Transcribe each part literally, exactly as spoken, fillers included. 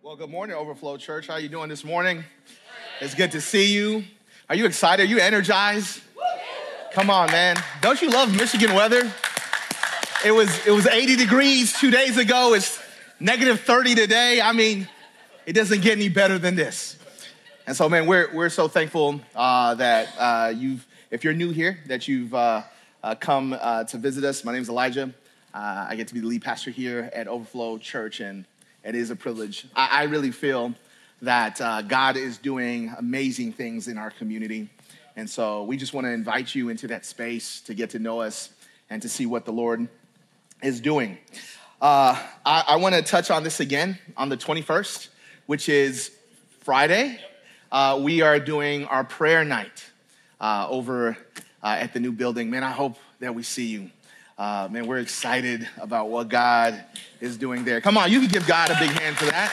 Well, good morning, Overflow Church. How are you doing this morning? It's good to see you. Are you excited? Are you energized? Come on, man. Don't you love Michigan weather? It was it was eighty degrees two days ago. It's negative thirty today. I mean, it doesn't get any better than this. And so, man, we're we're so thankful uh, that uh, you've, if you're new here, that you've uh, uh, come uh, to visit us. My name is Elijah. Uh, I get to be the lead pastor here at Overflow Church, and it is a privilege. I, I really feel that uh, God is doing amazing things in our community. And so we just want to invite you into that space to get to know us and to see what the Lord is doing. Uh, I, I want to touch on this again on the twenty-first, which is Friday. Uh, we are doing our prayer night uh, over uh, at the new building. Man, I hope that we see you. Uh, man, we're excited about what God is doing there. Come on, you can give God a big hand for that.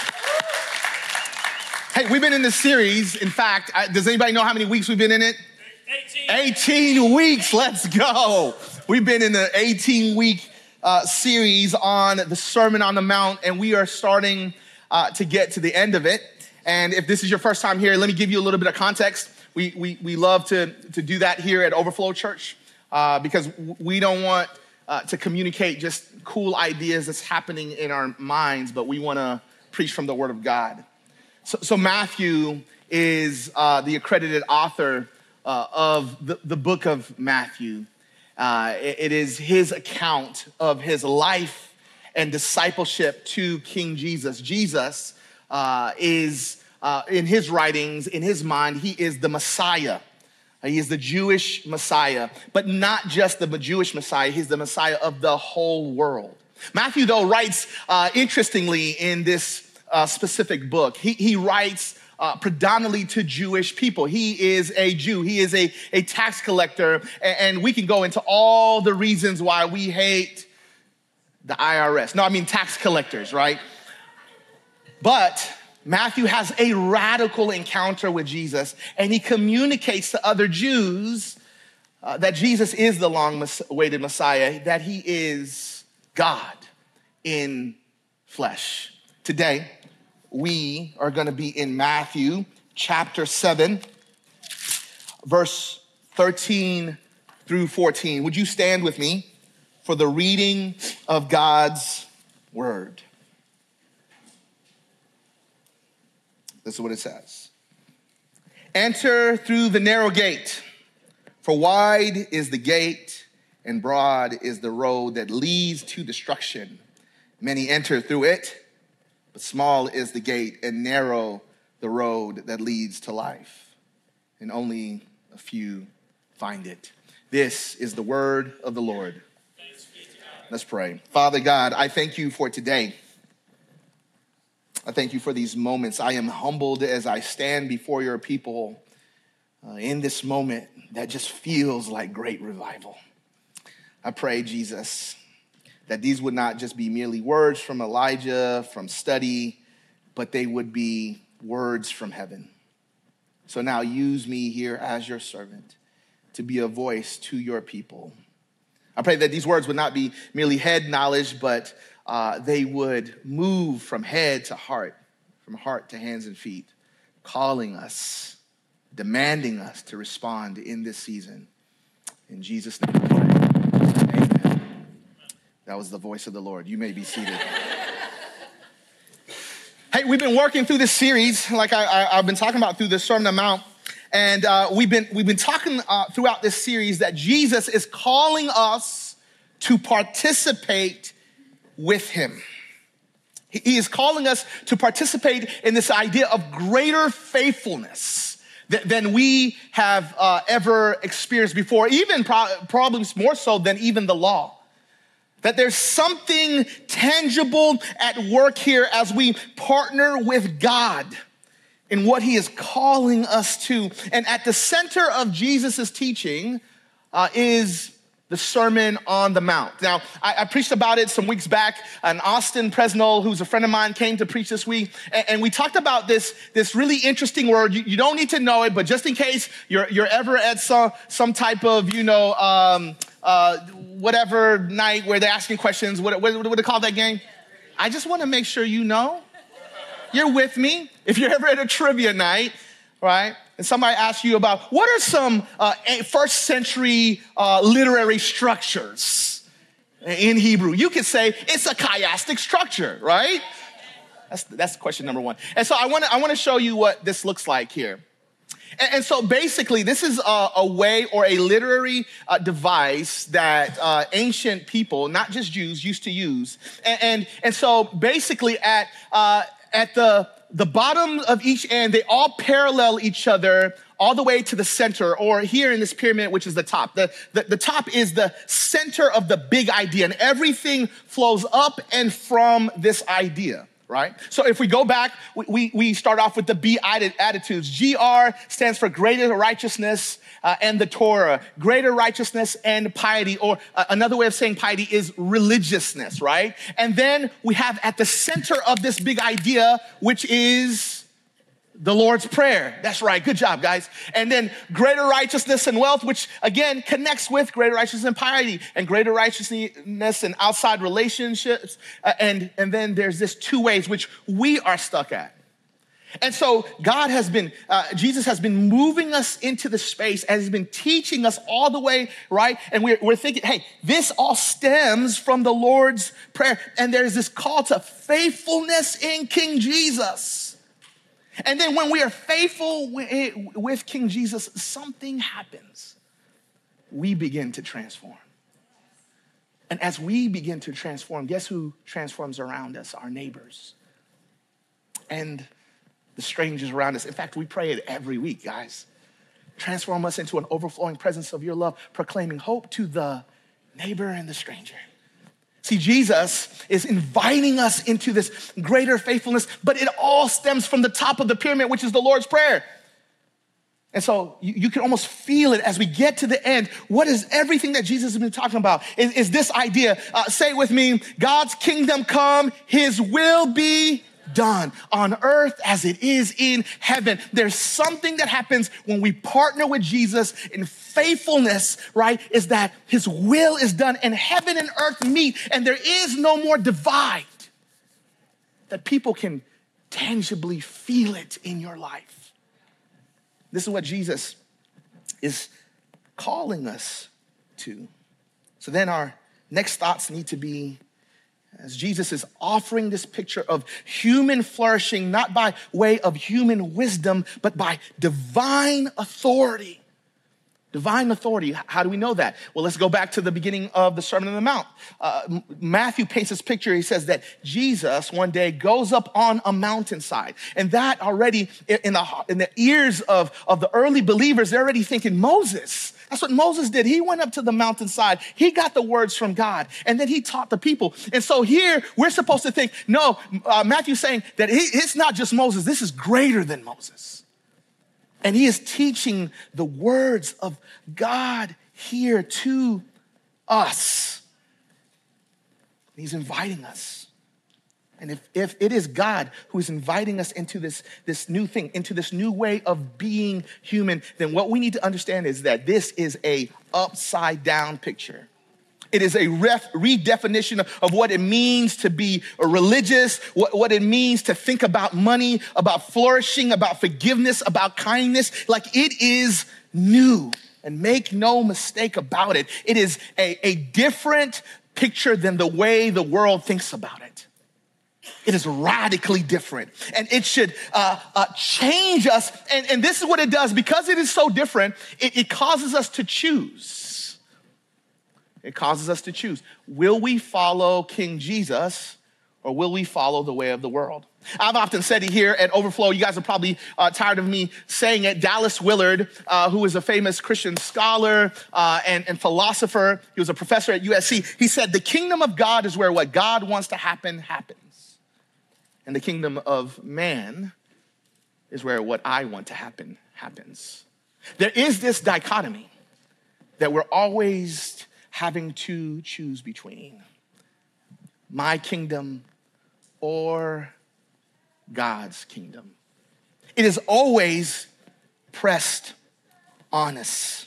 Hey, we've been in this series. In fact, I, does anybody know how many weeks we've been in it? eighteen. eighteen weeks, let's go. We've been in the eighteen-week uh, series on the Sermon on the Mount, and we are starting uh, to get to the end of it. And if this is your first time here, let me give you a little bit of context. We we we love to, to do that here at Overflow Church uh, because we don't want Uh, to communicate just cool ideas that's happening in our minds, but we want to preach from the Word of God. So, so Matthew is uh, the accredited author uh, of the, the book of Matthew. Uh, it, it is his account of his life and discipleship to King Jesus. Jesus uh, is, uh, in his writings, in his mind, he is the Messiah. He is the Jewish Messiah, but not just the Jewish Messiah. He's the Messiah of the whole world. Matthew, though, writes uh, interestingly in this uh, specific book. He, he writes uh, predominantly to Jewish people. He is a Jew. He is a, a tax collector, and, and we can go into all the reasons why we hate the I R S. No, I mean tax collectors, right? But Matthew has a radical encounter with Jesus, and he communicates to other Jews uh, that Jesus is the long-awaited Messiah, that he is God in flesh. Today, we are going to be in Matthew chapter seven, verse thirteen through fourteen. Would you stand with me for the reading of God's word? This is what it says. Enter through the narrow gate, for wide is the gate and broad is the road that leads to destruction. Many enter through it, but small is the gate and narrow the road that leads to life, and only a few find it. This is the word of the Lord. Let's pray. Father God, I thank you for today. I thank you for these moments. I am humbled as I stand before your people uh, in this moment that just feels like great revival. I pray, Jesus, that these would not just be merely words from Elijah, from study, but they would be words from heaven. So now use me here as your servant to be a voice to your people. I pray that these words would not be merely head knowledge, but Uh, they would move from head to heart, from heart to hands and feet, calling us, demanding us to respond in this season. In Jesus' name I pray. Amen. That was the voice of the Lord. You may be seated. Hey, we've been working through this series, like I, I, I've been talking about through the Sermon on the Mount, and uh, we've been we've been talking uh, throughout this series that Jesus is calling us to participate with him. He is calling us to participate in this idea of greater faithfulness than we have uh, ever experienced before, even pro- probably more so than even the law. That there's something tangible at work here as we partner with God in what he is calling us to. And at the center of Jesus' teaching uh, is the Sermon on the Mount. Now, I, I preached about it some weeks back, and Austin Presnell, who's a friend of mine, came to preach this week, and, and we talked about this, this really interesting word. You, you don't need to know it, but just in case you're, you're ever at some, some type of, you know, um, uh, whatever night where they're asking questions, what, what, what do they call that game? I just want to make sure you know. you're with me. If you're ever at a trivia night, right, and somebody asks you about what are some uh, first century uh, literary structures in Hebrew, you could say it's a chiastic structure, right? That's, that's question number one. And so I want to I want to show you what this looks like here. And, and so basically, this is a, a way or a literary uh, device that uh, ancient people, not just Jews, used to use. And and, and so basically, at uh, at the the bottom of each end, they all parallel each other all the way to the center, or here in this pyramid, which is the top. The, the, the top is the center of the big idea, and everything flows up and from this idea. Right? So if we go back, we, we, we start off with the B attitudes. G R stands for greater righteousness uh, and the Torah, greater righteousness and piety, or uh, another way of saying piety is religiousness, right? And then we have at the center of this big idea, which is the Lord's Prayer. That's right. Good job, guys. And then greater righteousness and wealth, which again connects with greater righteousness and piety, and greater righteousness and outside relationships. Uh, and, and then there's this two ways which we are stuck at. And so God has been, uh, Jesus has been moving us into the space and has been teaching us all the way, right? And we're, we're thinking, hey, this all stems from the Lord's Prayer. And there's this call to faithfulness in King Jesus. And then when we are faithful with King Jesus, something happens. We begin to transform. And as we begin to transform, guess who transforms around us? Our neighbors and the strangers around us. In fact, we pray it every week, guys. Transform us into an overflowing presence of your love, proclaiming hope to the neighbor and the stranger. See, Jesus is inviting us into this greater faithfulness, but it all stems from the top of the pyramid, which is the Lord's Prayer. And so you, you can almost feel it as we get to the end. What is everything that Jesus has been talking about? Is, is this idea, uh, say it with me, God's kingdom come, his will be done on earth as it is in heaven. There's something that happens when we partner with Jesus in faithfulness, right? Is that his will is done and heaven and earth meet and there is no more divide. That people can tangibly feel it in your life. This is what Jesus is calling us to. So then our next thoughts need to be, as Jesus is offering this picture of human flourishing, not by way of human wisdom, but by divine authority. Divine authority. How do we know that? Well, let's go back to the beginning of the Sermon on the Mount. Uh, Matthew paints this picture. He says that Jesus one day goes up on a mountainside. And that already in the, in the ears of, of the early believers, they're already thinking, Moses. That's what Moses did. He went up to the mountainside. He got the words from God, and then he taught the people. And so here we're supposed to think, no, uh, Matthew's saying that he, it's not just Moses. This is greater than Moses. And he is teaching the words of God here to us. He's inviting us. And if, if it is God who is inviting us into this, this new thing, into this new way of being human, then what we need to understand is that this is a upside down picture. It is a ref, redefinition of, of what it means to be a religious, what, what it means to think about money, about flourishing, about forgiveness, about kindness. Like it is new. And make no mistake about it. It is a, a different picture than the way the world thinks about it. It is radically different. And it should uh, uh, change us. And, and this is what it does. Because it is so different, it, it causes us to choose. It causes us to choose. Will we follow King Jesus or will we follow the way of the world? I've often said it here at Overflow. You guys are probably uh, tired of me saying it. Dallas Willard, uh, who is a famous Christian scholar uh, and, and philosopher, he was a professor at U S C. He said, the kingdom of God is where what God wants to happen, happens. And the kingdom of man is where what I want to happen, happens. There is this dichotomy that we're always having to choose between my kingdom or God's kingdom. It is always pressed on us.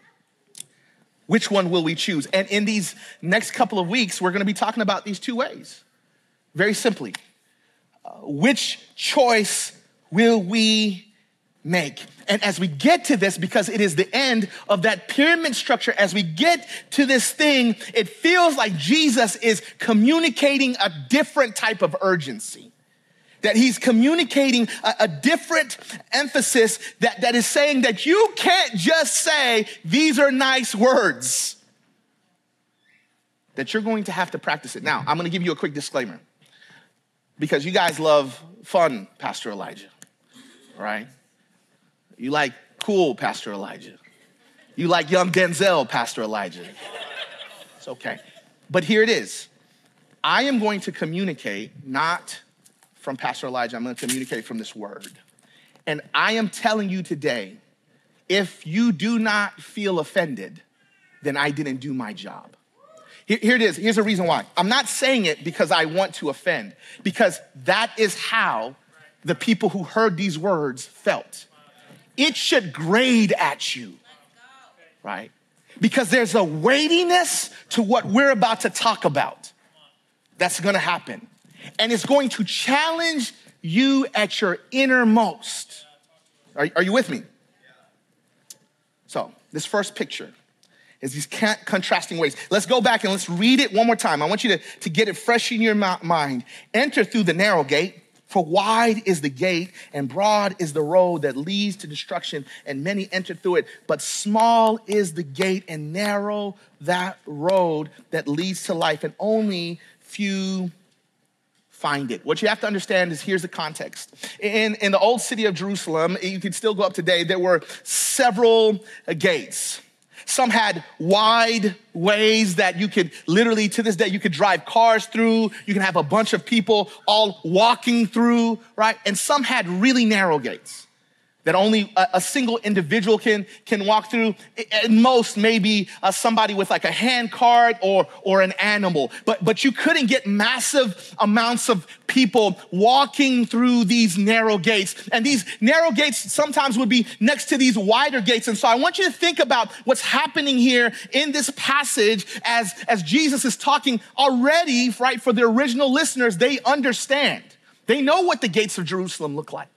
Which one will we choose? And in these next couple of weeks, we're going to be talking about these two ways. Very simply, uh, which choice will we make? And as we get to this, because it is the end of that pyramid structure, as we get to this thing, it feels like Jesus is communicating a different type of urgency. That he's communicating a, a different emphasis that, that is saying that you can't just say, these are nice words. That you're going to have to practice it. Now, I'm going to give you a quick disclaimer. Because you guys love fun, Pastor Elijah, right? You like cool, Pastor Elijah. You like young Denzel, Pastor Elijah. It's okay. But here it is. I am going to communicate not from Pastor Elijah. I'm going to communicate from this word. And I am telling you today, if you do not feel offended, then I didn't do my job. Here, here it is. Here's the reason why. I'm not saying it because I want to offend, because that is how the people who heard these words felt. It should grade at you, right? Because there's a weightiness to what we're about to talk about that's going to happen. And it's going to challenge you at your innermost. Are, are you with me? So this first picture is these contrasting ways. Let's go back and let's read it one more time. I want you to, to get it fresh in your mind. Enter through the narrow gate, for wide is the gate and broad is the road that leads to destruction, and many enter through it. But small is the gate and narrow that road that leads to life, and only few find it. What you have to understand is, here's the context. In, in the old city of Jerusalem, you can still go up today, there were several uh, gates. Some had wide ways that you could literally, to this day, you could drive cars through. You can have a bunch of people all walking through, right? And some had really narrow gates that only a, a single individual can, can walk through. At most, maybe uh, somebody with like a hand cart or, or an animal. But, but you couldn't get massive amounts of people walking through these narrow gates. And these narrow gates sometimes would be next to these wider gates. And so I want you to think about what's happening here in this passage as, as Jesus is talking already, right? For the original listeners, they understand. They know what the gates of Jerusalem look like.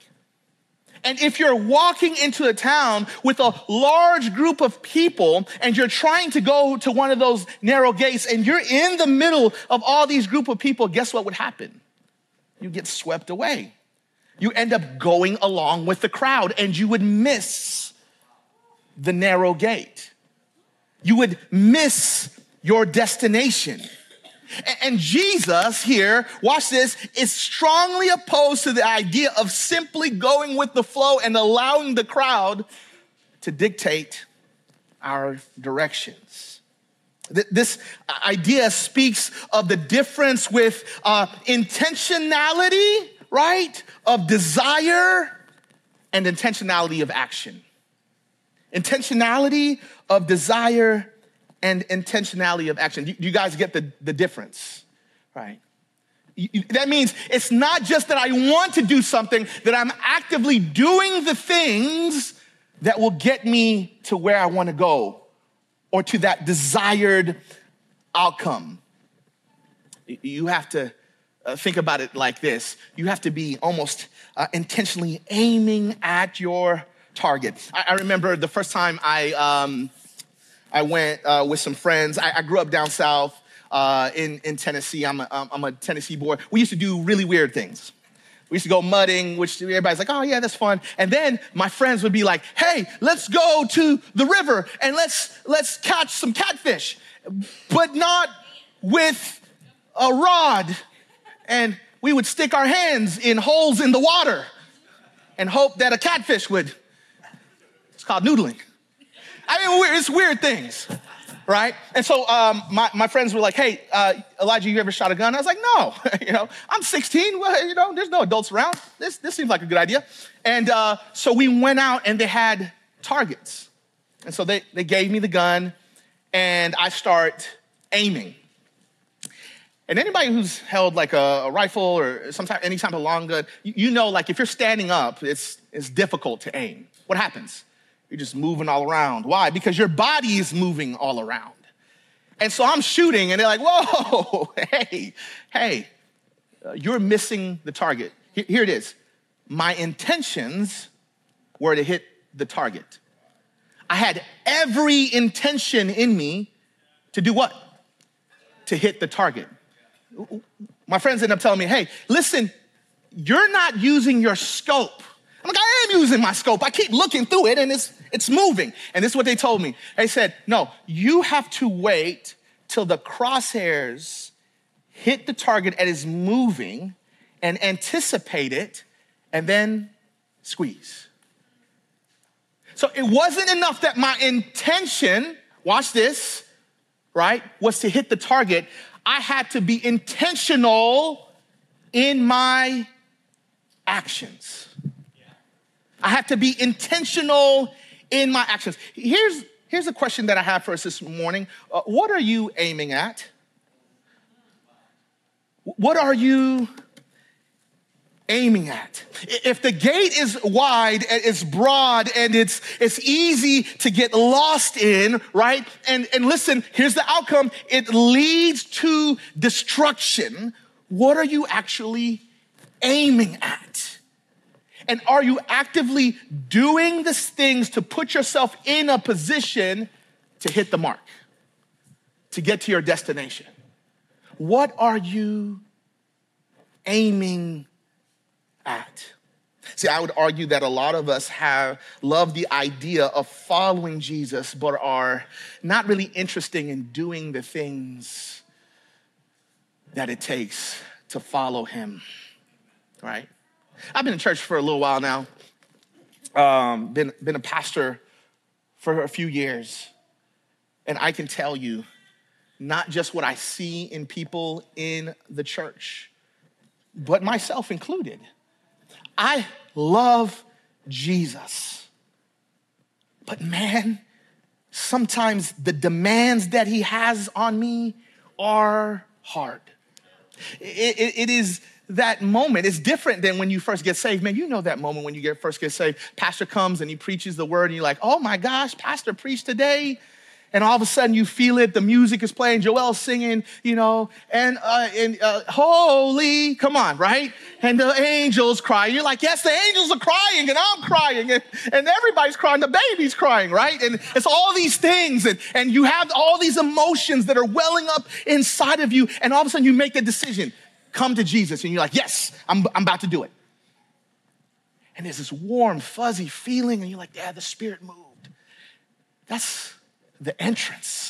And if you're walking into a town with a large group of people and you're trying to go to one of those narrow gates and you're in the middle of all these group of people, guess what would happen? You get swept away. You end up going along with the crowd and you would miss the narrow gate. You would miss your destination. And Jesus here, watch this, is strongly opposed to the idea of simply going with the flow and allowing the crowd to dictate our directions. This idea speaks of the difference with uh, intentionality, right, of desire and intentionality of action. Intentionality of desire and intentionality of action. You, you guys get the, the difference, right? You, you, that means it's not just that I want to do something, that I'm actively doing the things that will get me to where I want to go or to that desired outcome. You have to uh, think about it like this. You have to be almost uh, intentionally aiming at your target. I, I remember the first time I... Um, I went uh, with some friends. I, I grew up down south uh, in, in Tennessee. I'm a, I'm a Tennessee boy. We used to do really weird things. We used to go mudding, which everybody's like, oh yeah, that's fun. And then my friends would be like, hey, let's go to the river and let's, let's catch some catfish, but not with a rod. And we would stick our hands in holes in the water and hope that a catfish would, it's called noodling. I mean, it's weird things, right? And so um, my, my friends were like, hey, uh, Elijah, you ever shot a gun? I was like, no, you know, I'm sixteen. Well, you know, there's no adults around. This, this seems like a good idea. And uh, so we went out and they had targets. And so they, they gave me the gun and I start aiming. And anybody who's held like a, a rifle or some type, any type of long gun, you, you know, like if you're standing up, it's, it's difficult to aim. What happens? You're just moving all around. Why? Because your body is moving all around. And so I'm shooting and they're like, whoa, hey, hey, uh, you're missing the target. Here, here it is. My intentions were to hit the target. I had every intention in me to do what? To hit the target. My friends end up telling me, hey, listen, you're not using your scope. I'm like, I am using my scope. I keep looking through it and it's it's moving. And this is what they told me. They said, no, you have to wait till the crosshairs hit the target and is moving and anticipate it and then squeeze. So it wasn't enough that my intention, watch this, right, was to hit the target. I had to be intentional in my actions. I have to be intentional in my actions. Here's, here's a question that I have for us this morning. Uh, what are you aiming at? What are you aiming at? If the gate is wide and it's broad and it's, it's easy to get lost in, right? And, and listen, here's the outcome. It leads to destruction. What are you actually aiming at? And are you actively doing these things to put yourself in a position to hit the mark, to get to your destination? What are you aiming at? See, I would argue that a lot of us have loved the idea of following Jesus, but are not really interested in doing the things that it takes to follow him, right? I've been in church for a little while now, um, been, been a pastor for a few years, and I can tell you, not just what I see in people in the church, but myself included. I love Jesus, but man, sometimes the demands that he has on me are hard. It, it, it is that moment. It's different than when you first get saved. Man, you know that moment when you get first get saved. Pastor comes and he preaches the word and you're like, oh my gosh, pastor preached today. And all of a sudden you feel it. The music is playing. Joel's singing, you know, and, uh, and uh, holy, come on, right? And the angels cry. You're like, yes, the angels are crying and I'm crying and, and everybody's crying. The baby's crying, right? And it's all these things. And, and you have all these emotions that are welling up inside of you. And all of a sudden you make a decision. Come to Jesus. And you're like, yes, I'm, I'm about to do it. And there's this warm, fuzzy feeling. And you're like, yeah, the Spirit moved. That's the entrance.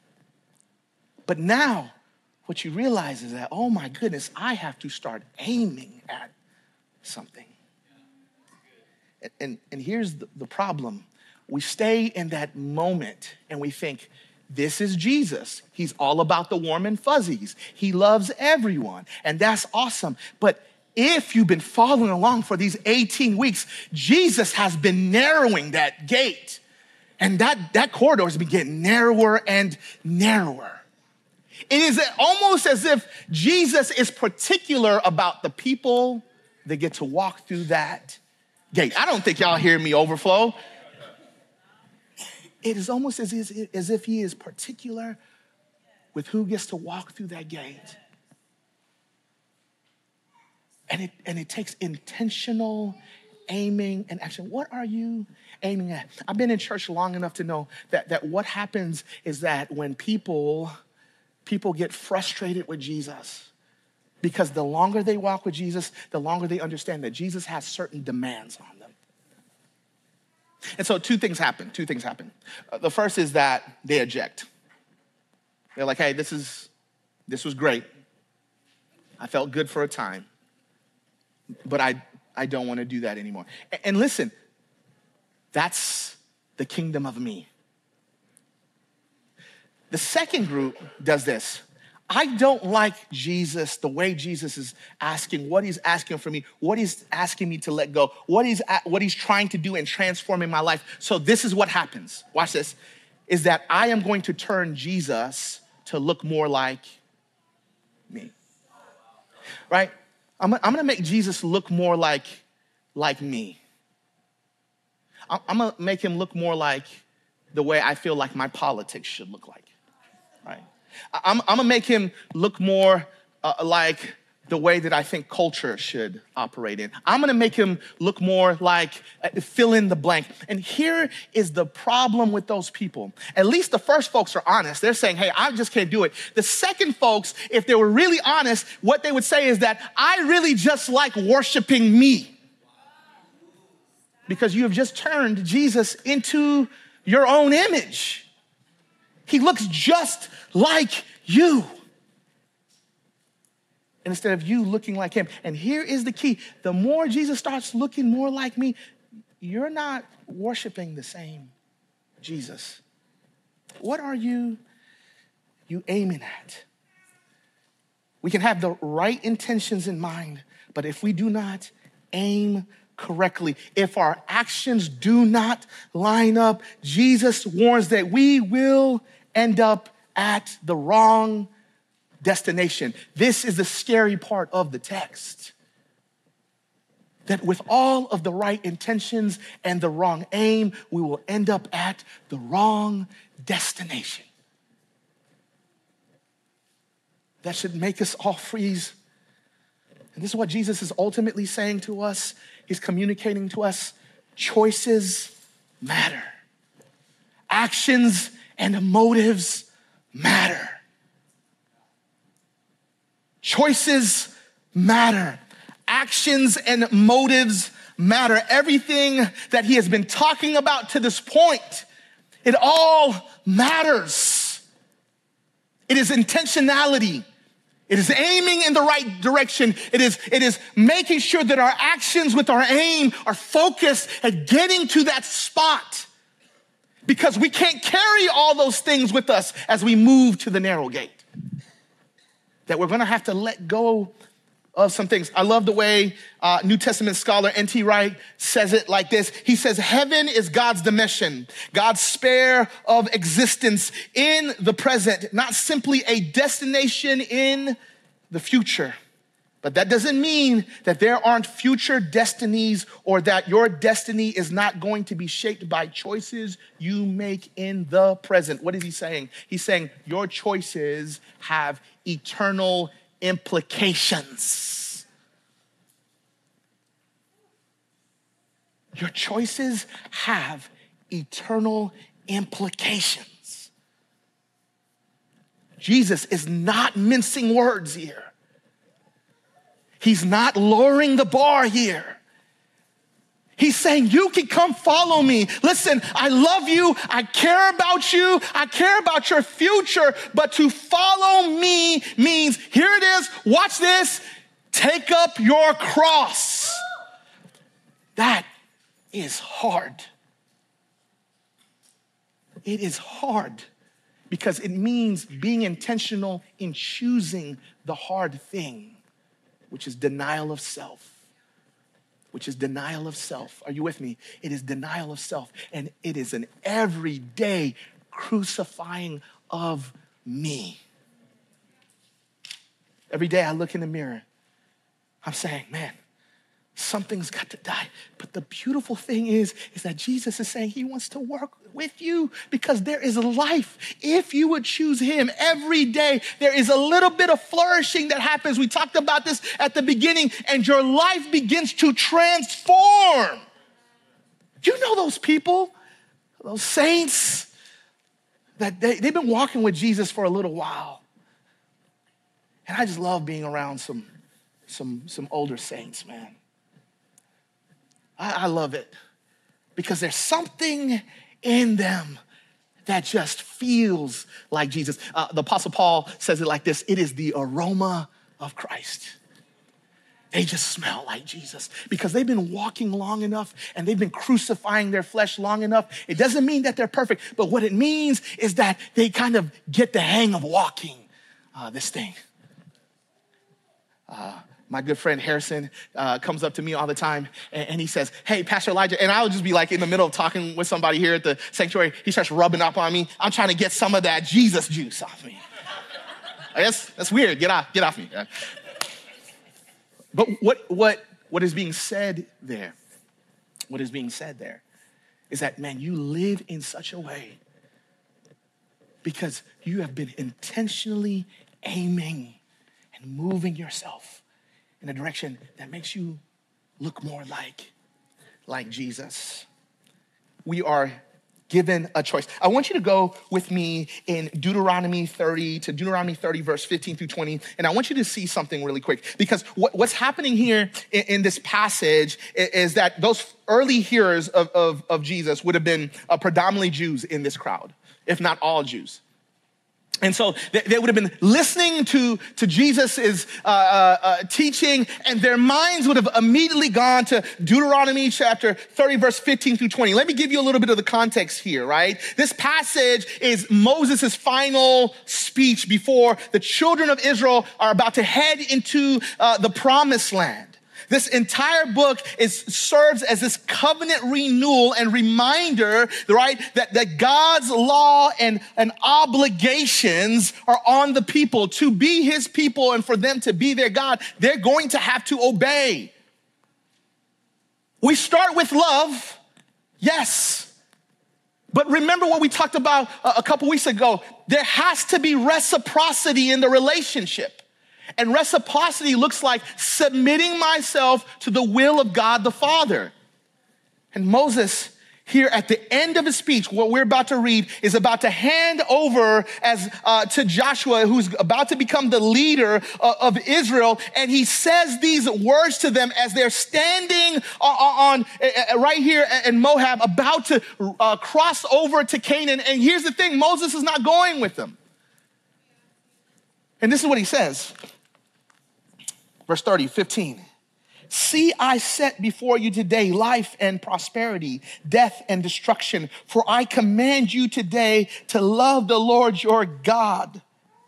But now what you realize is that, oh my goodness, I have to start aiming at something. And, and, and here's the, the problem. We stay in that moment and we think, this is Jesus. He's all about the warm and fuzzies. He loves everyone, and that's awesome. But if you've been following along for these eighteen weeks, Jesus has been narrowing that gate. And that, that corridor has been getting narrower and narrower. It is almost as if Jesus is particular about the people that get to walk through that gate. I don't think y'all hear me overflow. It is almost as if, as if he is particular with who gets to walk through that gate. And it, and it takes intentional aiming and action. What are you aiming at? I've been in church long enough to know that, that what happens is that when people, people get frustrated with Jesus, because the longer they walk with Jesus, the longer they understand that Jesus has certain demands on them. And so two things happen, two things happen. Uh, the first is that they eject. They're like, hey, this is, this was great. I felt good for a time, but I, I don't want to do that anymore. And, and listen, that's the kingdom of me. The second group does this. I don't like Jesus, the way Jesus is asking, what he's asking for me, what he's asking me to let go, what he's, what he's trying to do and transforming my life. So this is what happens. Watch this, is that I am going to turn Jesus to look more like me, right? I'm, I'm gonna make Jesus look more like, like me. I'm, I'm gonna make him look more like the way I feel like my politics should look like, right? I'm, I'm gonna make him look more uh, like the way that I think culture should operate in. I'm gonna make him look more like uh, fill in the blank. And here is the problem with those people. At least the first folks are honest. They're saying, hey, I just can't do it. The second folks, if they were really honest, what they would say is that I really just like worshiping me. Because you have just turned Jesus into your own image. He looks just like you. And instead of you looking like him. And here is the key. The more Jesus starts looking more like me, you're not worshiping the same Jesus. What are you, you aiming at? We can have the right intentions in mind, but if we do not aim correctly, if our actions do not line up, Jesus warns that we will end up at the wrong destination. This is the scary part of the text. That with all of the right intentions and the wrong aim, we will end up at the wrong destination. That should make us all freeze. And this is what Jesus is ultimately saying to us. He's communicating to us, choices matter. Actions and motives matter. Choices matter. Actions and motives matter. Everything that he has been talking about to this point, it all matters. It is intentionality. It is aiming in the right direction. It is, it is making sure that our actions with our aim are focused at getting to that spot. Because we can't carry all those things with us as we move to the narrow gate. That we're gonna have to let go of some things. I love the way uh, New Testament scholar N T Wright says it like this. He says, heaven is God's dimension, God's sphere of existence in the present, not simply a destination in the future. But that doesn't mean that there aren't future destinies or that your destiny is not going to be shaped by choices you make in the present. What is he saying? He's saying your choices have eternal implications. Your choices have eternal implications. Jesus is not mincing words here. He's not lowering the bar here. He's saying, you can come follow me. Listen, I love you. I care about you. I care about your future. But to follow me means, here it is, watch this, take up your cross. That is hard. It is hard because it means being intentional in choosing the hard thing, which is denial of self. Which is denial of self. Are you with me? It is denial of self. And it is an everyday crucifying of me. Every day I look in the mirror, I'm saying, man, something's got to die. But the beautiful thing is, is that Jesus is saying he wants to work with you because there is life. If you would choose him every day, there is a little bit of flourishing that happens. We talked about this at the beginning, and your life begins to transform. You know those people, those saints, that they, they've been walking with Jesus for a little while. And I just love being around some, some, some older saints, man. I, I love it because there's something in them that just feels like Jesus. Uh, the Apostle Paul says it like this: it is the aroma of Christ. They just smell like Jesus because they've been walking long enough and they've been crucifying their flesh long enough. It doesn't mean that they're perfect, but what it means is that they kind of get the hang of walking uh, this thing. Uh, my good friend Harrison uh, comes up to me all the time and, and he says, hey, Pastor Elijah, and I'll just be like in the middle of talking with somebody here at the sanctuary. He starts rubbing up on me. I'm trying to get some of that Jesus juice off me. I guess that's weird. Get off, get off me. But what, what, what is being said there, what is being said there is that, man, you live in such a way because you have been intentionally aiming and moving yourself in a direction that makes you look more like, like Jesus. We are given a choice. I want you to go with me in Deuteronomy thirty to Deuteronomy thirty, verse fifteen through twenty. And I want you to see something really quick, because what, what's happening here in, in this passage is, is that those early hearers of, of, of Jesus would have been uh, predominantly Jews in this crowd, if not all Jews. And so they, they would have been listening to, to Jesus' uh, uh, uh, teaching, and their minds would have immediately gone to Deuteronomy chapter thirty, verse fifteen through twenty. Let me give you a little bit of the context here, right? This passage is Moses' final speech before the children of Israel are about to head into uh, the promised land. This entire book is serves as this covenant renewal and reminder, right, that, that God's law and, and obligations are on the people. To be his people and for them to be their God, they're going to have to obey. We start with love, yes. But remember what we talked about a couple weeks ago. There has to be reciprocity in the relationship. And reciprocity looks like submitting myself to the will of God the Father. And Moses, here at the end of his speech, what we're about to read, is about to hand over as uh, to Joshua, who's about to become the leader uh, of Israel. And he says these words to them as they're standing on, on uh, right here in Moab, about to uh, cross over to Canaan. And here's the thing, Moses is not going with them. And this is what he says. Verse thirty, fifteen. See, I set before you today life and prosperity, death and destruction. For I command you today to love the Lord your God,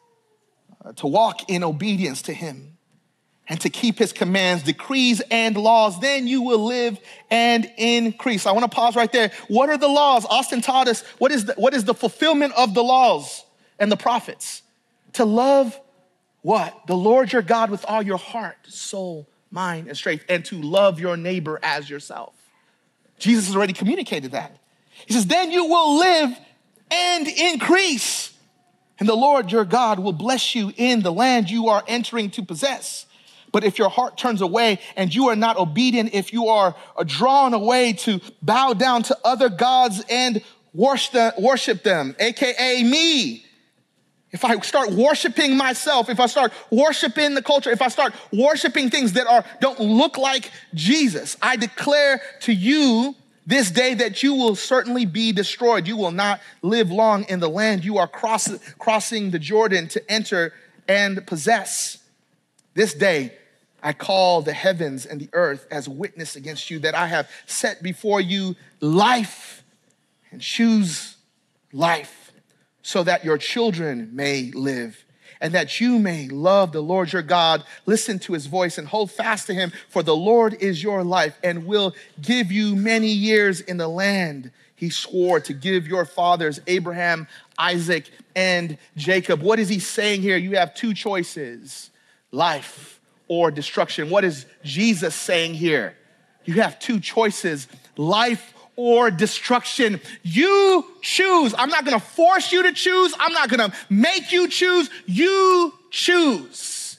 uh, to walk in obedience to him, and to keep his commands, decrees, and laws. Then you will live and increase. I want to pause right there. What are the laws? Austin taught us what is the, what is the fulfillment of the laws and the prophets. To love what? The Lord your God with all your heart, soul, mind, and strength, and to love your neighbor as yourself. Jesus has already communicated that. He says, then you will live and increase, and the Lord your God will bless you in the land you are entering to possess. But if your heart turns away and you are not obedient, if you are drawn away to bow down to other gods and worship them, A K A me, if I start worshiping myself, if I start worshiping the culture, if I start worshiping things that are don't look like Jesus, I declare to you this day that you will certainly be destroyed. You will not live long in the land you are cross, crossing the Jordan to enter and possess. This day I call the heavens and the earth as witness against you that I have set before you life, and choose life, so that your children may live, and that you may love the Lord your God, listen to his voice, and hold fast to him, for the Lord is your life and will give you many years in the land he swore to give your fathers, Abraham, Isaac, and Jacob. What is he saying here? You have two choices, life or destruction. What is Jesus saying here? You have two choices, life or destruction. You choose. I'm not gonna force you to choose. I'm not gonna make you choose. You choose.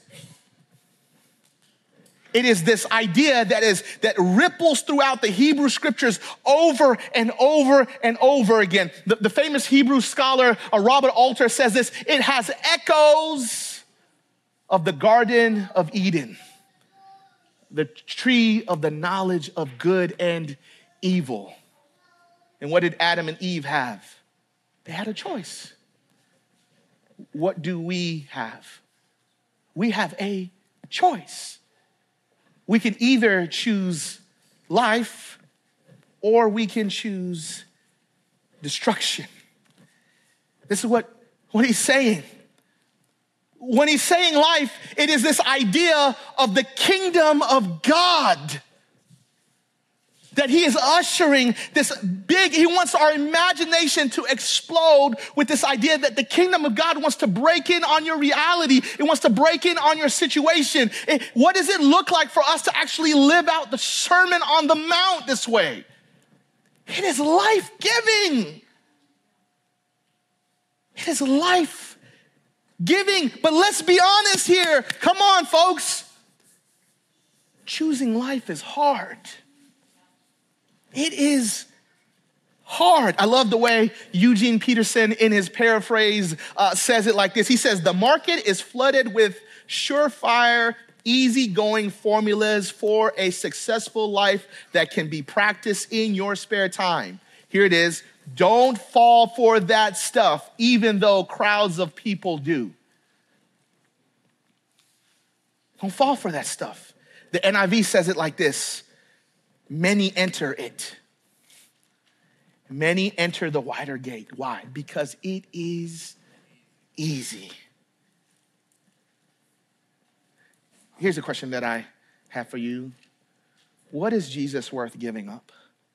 It is this idea that is that ripples throughout the Hebrew scriptures over and over and over again. The, the famous Hebrew scholar uh, Robert Alter says this: it has echoes of the Garden of Eden, the tree of the knowledge of good and evil. And what did Adam and Eve have? They had a choice. What do we have? We have a choice. We can either choose life or we can choose destruction. This is what, what he's saying. When he's saying life, it is this idea of the kingdom of God, that he is ushering this big, he wants our imagination to explode with this idea that the kingdom of God wants to break in on your reality. It wants to break in on your situation. It, what does it look like for us to actually live out the Sermon on the Mount this way? It is life-giving. It is life-giving. But let's be honest here. Come on, folks. choosing life is hard. It is hard. I love the way Eugene Peterson in his paraphrase uh, says it like this. He says, the market is flooded with surefire, easygoing formulas for a successful life that can be practiced in your spare time. Here it is. Don't fall for that stuff, even though crowds of people do. Don't fall for that stuff. The N I V says it like this. Many enter it. Many enter the wider gate. Why? Because it is easy. Here's a question that I have for you. What is Jesus worth giving up?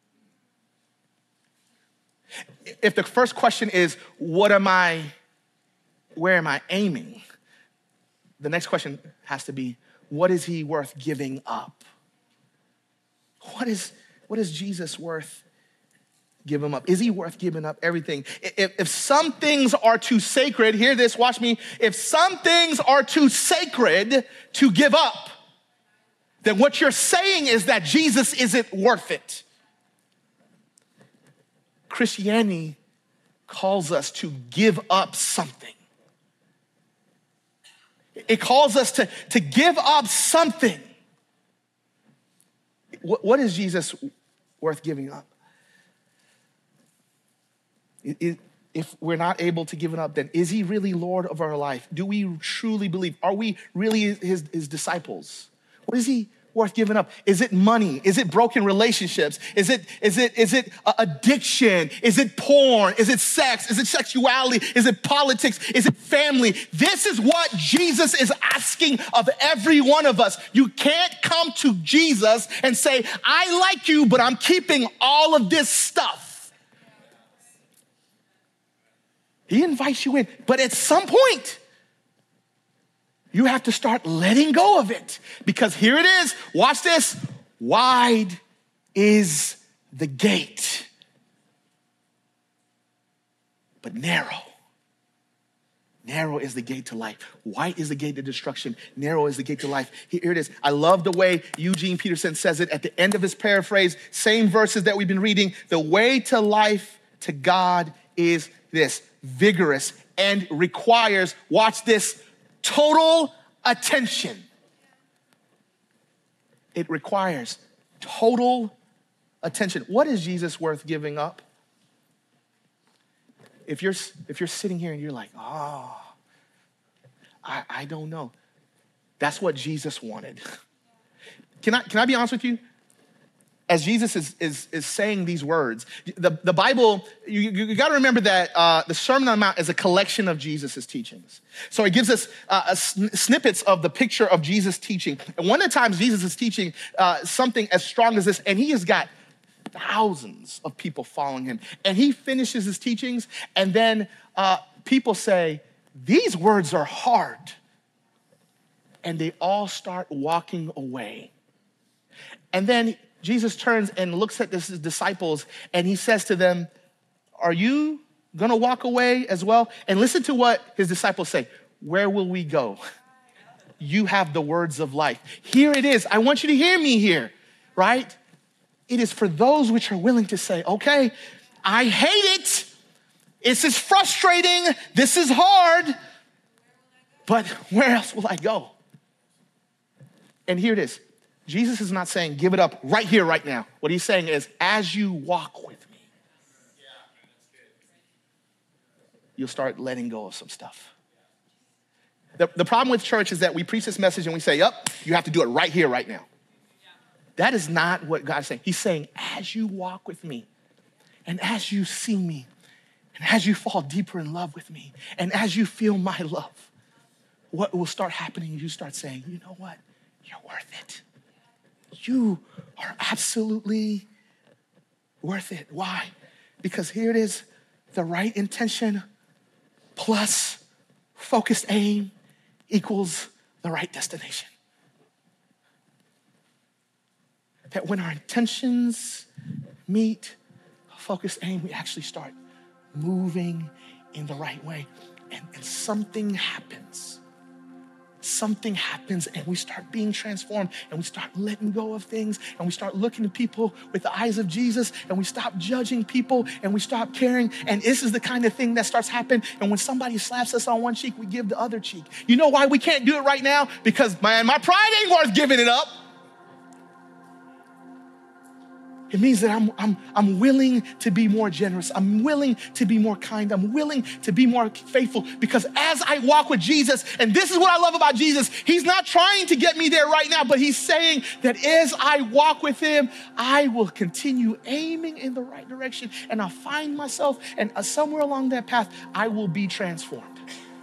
If the first question is, what am I, where am I aiming? The next question has to be, what is he worth giving up? What is, what is Jesus worth giving up? Is he worth giving up everything? If, if some things are too sacred, hear this, watch me. If some things are too sacred to give up, then what you're saying is that Jesus isn't worth it. Christianity calls us to give up something. It calls us to, to give up something. What, what is Jesus worth giving up? If we're not able to give it up, then is he really Lord of our life? Do we truly believe? Are we really his, his disciples? What is he worth giving up? Is it money? Is it broken relationships? Is it, is it, is it addiction? Is it porn? Is it sex? Is it sexuality? Is it politics? Is it family? This is what Jesus is asking of every one of us. You can't come to Jesus and say, I like you, but I'm keeping all of this stuff. He invites you in, but at some point, you have to start letting go of it, because here it is. Watch this. Wide is the gate, but narrow. Narrow is the gate to life. Wide is the gate to destruction. Narrow is the gate to life. Here it is. I love the way Eugene Peterson says it at the end of his paraphrase. Same verses that we've been reading. The way to life, to God, is this: vigorous and requires, watch this, total attention. It requires total attention. What is Jesus worth giving up? If you're, if you're sitting here and you're like, oh, I, I don't know. That's what Jesus wanted. Can I, can I be honest with you? As Jesus is, is, is saying these words, the, the Bible, you, you, you got to remember that uh, the Sermon on the Mount is a collection of Jesus' teachings. So it gives us uh, a sn- snippets of the picture of Jesus' teaching. And one of the times Jesus is teaching uh, something as strong as this, and he has got thousands of people following him. And he finishes his teachings, and then uh, people say, these words are hard. And they all start walking away. And then Jesus turns and looks at his disciples, and he says to them, are you gonna walk away as well? And listen to what his disciples say. Where will we go? You have the words of life. Here it is. I want you to hear me here, right? It is for those which are willing to say, okay, I hate it. This is frustrating. This is hard. But where else will I go? And here it is. Jesus is not saying, give it up right here, right now. What he's saying is, as you walk with me, you'll start letting go of some stuff. The, the problem with church is that we preach this message and we say, yep, you have to do it right here, right now. That is not what God's saying. He's saying, as you walk with me, and as you see me, and as you fall deeper in love with me, and as you feel my love, what will start happening is you start saying, you know what? You're worth it. You are absolutely worth it. Why? Because here it is, the right intention plus focused aim equals the right destination. That when our intentions meet focused aim, we actually start moving in the right way. And, and something happens. something happens and we start being transformed and we start letting go of things and we start looking at people with the eyes of Jesus and we stop judging people and we stop caring. And this is the kind of thing that starts happening. And when somebody slaps us on one cheek, we give the other cheek. You know why we can't do it right now? Because man, my pride ain't worth giving it up. It means that I'm, I'm, I'm willing to be more generous. I'm willing to be more kind. I'm willing to be more faithful because as I walk with Jesus, and this is what I love about Jesus, he's not trying to get me there right now, but he's saying that as I walk with him, I will continue aiming in the right direction and I'll find myself and somewhere along that path, I will be transformed.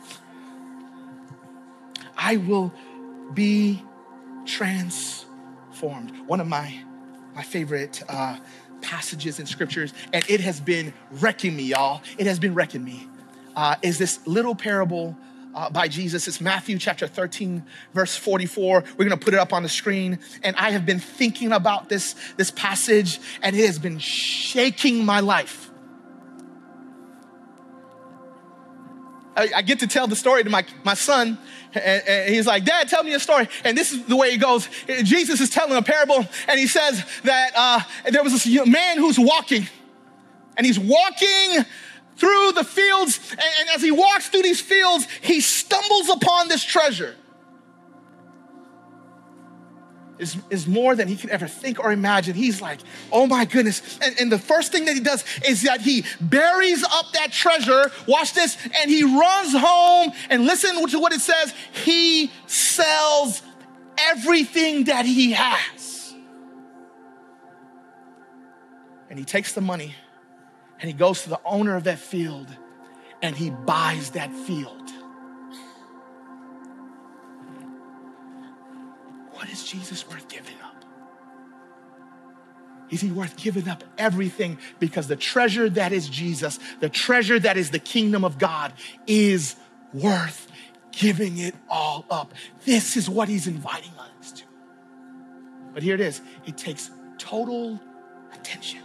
I will be transformed. One of my My favorite uh, passages in scriptures, and it has been wrecking me, y'all. It has been wrecking me, uh, is this little parable uh, by Jesus. It's Matthew chapter thirteen, verse forty-four. We're gonna put it up on the screen. And I have been thinking about this, this passage, and it has been shaking my life. I, I get to tell the story to my, my son, and, and he's like, Dad, tell me a story. And this is the way it goes. Jesus is telling a parable, and he says that uh, there was this man who's walking, and he's walking through the fields, and, and as he walks through these fields, he stumbles upon this treasure. Is, is more than he could ever think or imagine. He's like, oh my goodness. And, and the first thing that he does is that he buries up that treasure, watch this, and he runs home and listen to what it says. He sells everything that he has. And he takes the money and he goes to the owner of that field and he buys that field. What is Jesus worth giving up? Is he worth giving up everything? Because the treasure that is Jesus, the treasure that is the kingdom of God, is worth giving it all up. This is what he's inviting us to. But here it is. It takes total attention.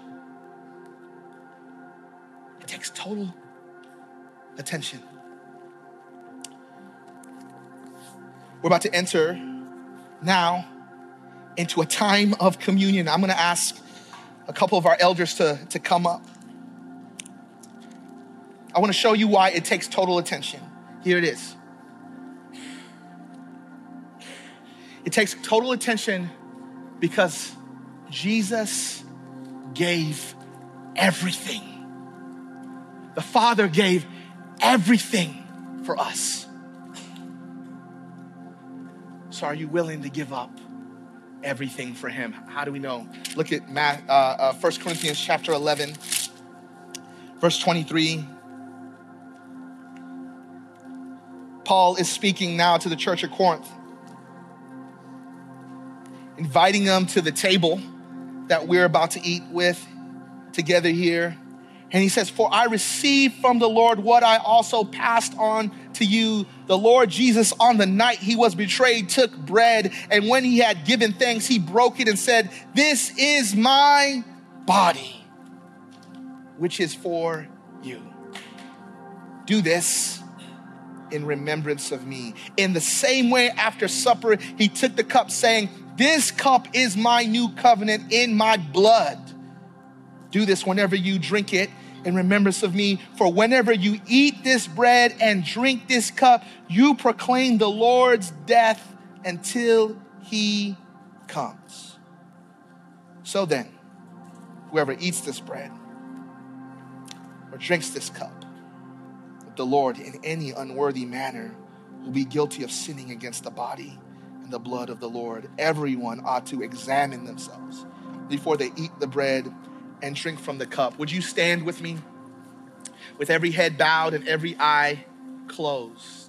It takes total attention. We're about to enter now into a time of communion. I'm going to ask a couple of our elders to, to come up. I want to show you why it takes total attention. Here it is. It takes total attention because Jesus gave everything. The Father gave everything for us. So are you willing to give up everything for him? How do we know? Look at Matt, uh, uh, First Corinthians chapter eleven, verse twenty-three. Paul is speaking now to the church of Corinth, inviting them to the table that we're about to eat with together here. And he says, for I received from the Lord what I also passed on to you. The Lord Jesus, on the night he was betrayed, took bread, and when he had given thanks, he broke it and said, this is my body, which is for you. Do this in remembrance of me. In the same way, after supper, he took the cup, saying, this cup is my new covenant in my blood. Do this whenever you drink it in remembrance of me. For whenever you eat this bread and drink this cup, you proclaim the Lord's death until he comes. So then, whoever eats this bread or drinks this cup of the Lord in any unworthy manner will be guilty of sinning against the body and the blood of the Lord. Everyone ought to examine themselves before they eat the bread and drink from the cup. Would you stand with me with every head bowed and every eye closed?